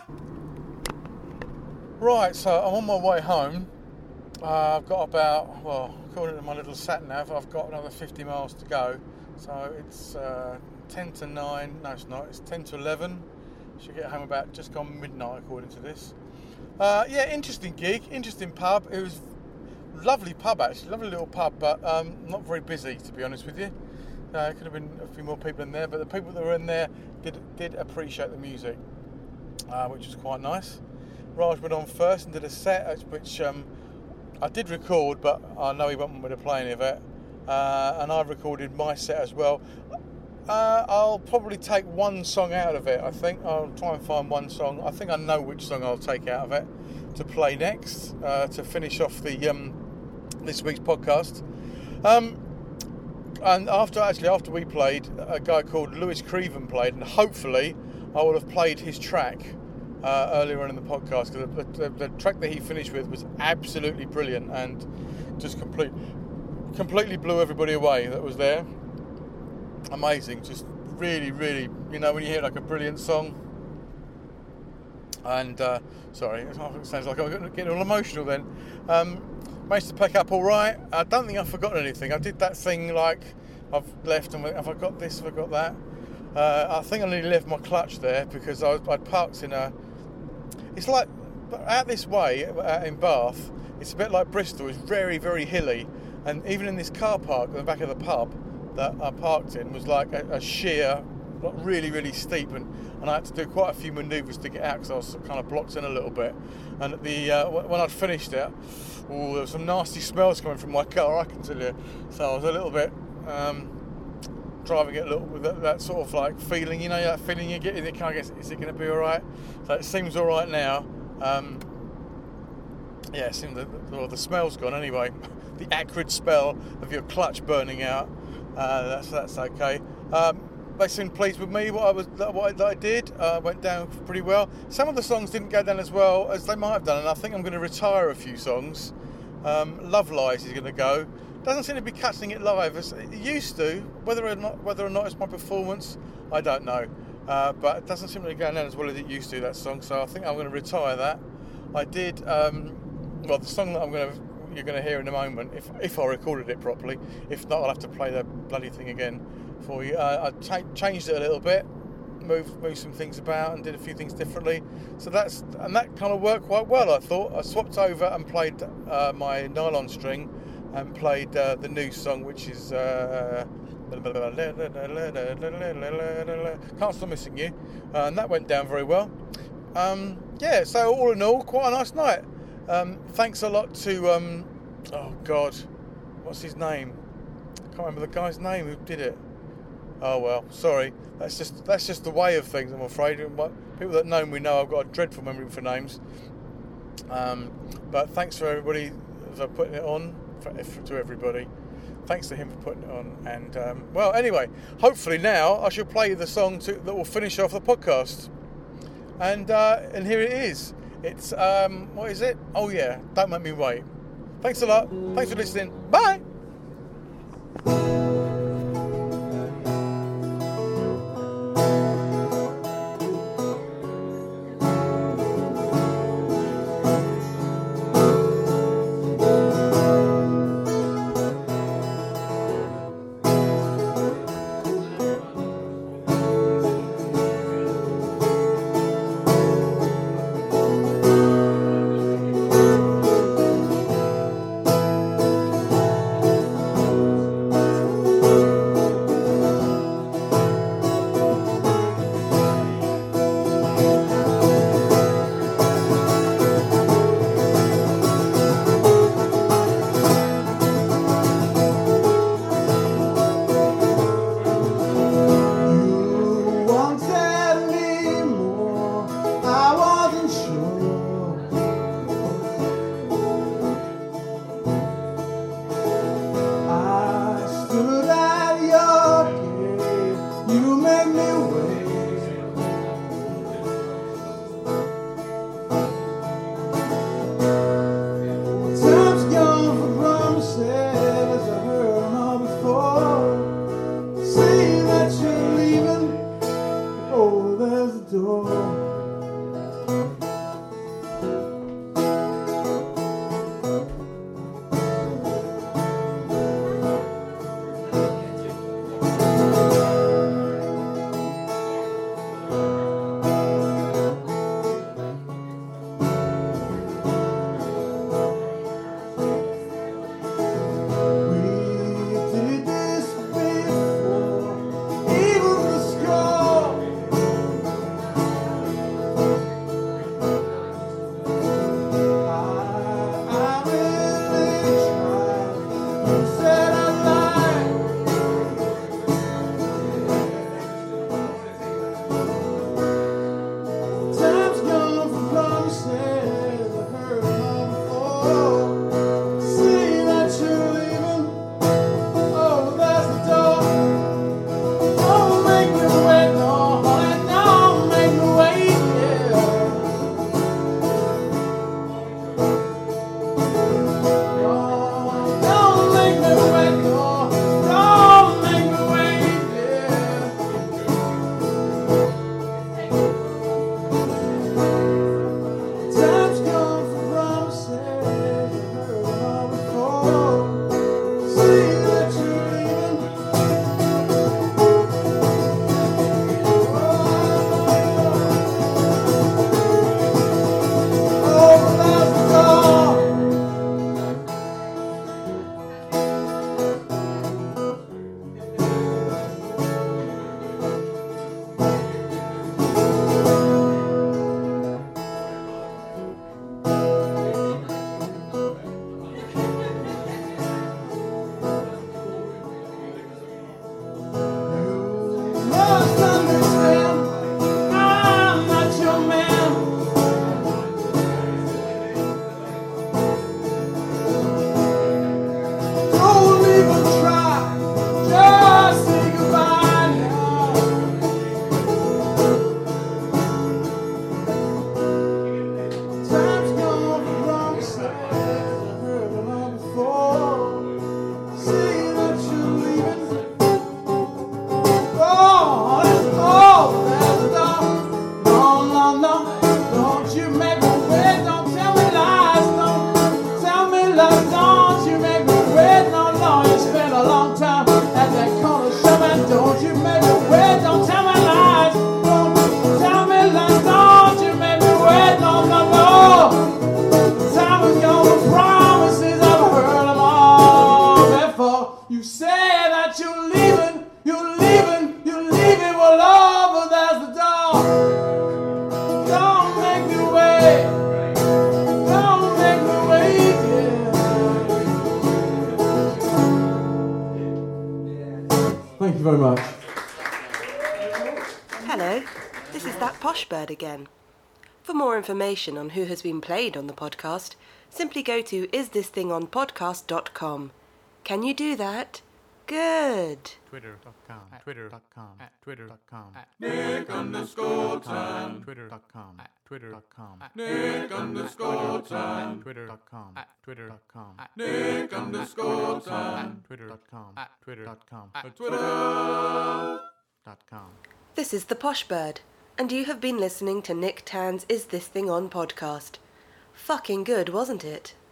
Right, so I'm on my way home. Uh, I've got about, well, according to my little sat-nav, I've got another fifty miles to go. So it's uh, ten to nine, no it's not, it's ten to eleven. Should get home about just gone midnight, according to this. Uh, yeah, interesting gig, interesting pub. It was lovely pub, actually, lovely little pub, but um, not very busy, to be honest with you. Uh, could have been a few more people in there, but the people that were in there did did appreciate the music, uh, which was quite nice. Raj went on first and did a set, which um, I did record, but I know he won't want me to play any of it. Uh, and I recorded my set as well. Uh, I'll probably take one song out of it, I think. I'll try and find one song. I think I know which song I'll take out of it to play next, uh, to finish off the um, this week's podcast. Um, and after, actually, after we played, a guy called Lewis Creven played, and hopefully I will have played his track uh, earlier on in the podcast, because the, the, the track that he finished with was absolutely brilliant and just complete, completely blew everybody away that was there. Amazing, just really, really, you know, when you hear like a brilliant song. And, uh, sorry, it sounds like I'm getting all emotional then. Um, managed to pick up all right. I don't think I've forgotten anything. I did that thing like I've left and have I got this, have I got that? Uh, I think I nearly left my clutch there because I was, I'd parked in a, it's like, out this way uh, in Bath, it's a bit like Bristol, it's very, very hilly. And even in this car park at the back of the pub that I parked in was like a, a sheer, like really, really steep, and, and I had to do quite a few manoeuvres to get out because I was kind of blocked in a little bit. And at the uh, when I'd finished it, oh, there was some nasty smells coming from my car, I can tell you. So I was a little bit um, driving it a little with that, that sort of like feeling, you know, that feeling you get in it. Kind of guess, is it going to be all right? So it seems all right now. Um, yeah, it seems the, well, the smell's gone anyway. The acrid smell of your clutch burning out. Uh, that's that's okay. Um, they seemed pleased with me. What I was, what I, that I did, uh, went down pretty well. Some of the songs didn't go down as well as they might have done, and I think I'm going to retire a few songs. Um, Love Lies is going to go. Doesn't seem to be catching it live as it used to. Whether or not whether or not it's my performance, I don't know. Uh, but it doesn't seem to be going down as well as it used to, that song. So I think I'm going to retire that. I did. Um, well, the song that I'm going to. You're going to hear in a moment, if if I recorded it properly. If not, I'll have to play the bloody thing again for you. Uh, I cha- changed it a little bit, moved moved some things about, and did a few things differently. So that's and that kind of worked quite well, I thought. I swapped over and played uh, my nylon string, and played uh, the new song, which is uh, Can't Stop Missing You, uh, and that went down very well. Um, yeah, so all in all, quite a nice night. Um, thanks a lot to, um, oh God, what's his name? I can't remember the guy's name who did it. Oh well, sorry. That's just that's just the way of things, I'm afraid. People that know me know I've got a dreadful memory for names. Um, but thanks for everybody for putting it on, for, for, to everybody. Thanks to him for putting it on. And, um, well, anyway, hopefully now I shall play the song to, that will finish off the podcast. And, uh, and here it is. It's, um, what is it? Oh yeah, Don't Make Me Wait. Thanks a lot. Thanks for listening. Bye! very much. Hello, this is That Posh Bird again. For more information on who has been played on the podcast, simply go to is this thing on podcast dot com. Can you do that? Good. Twitter dot com, Twitter dot com, Twitter dot com, Nick underscore ten. Twitter dot com, Twitter dot com, Nick underscore ten. Twitter dot com, Twitter dot com, Nick underscore ten. Twitter dot com, Twitter dot com, Twitter dot com. This is The Posh Bird, and you have been listening to Nick Tan's Is This Thing On podcast. Fucking good, wasn't it?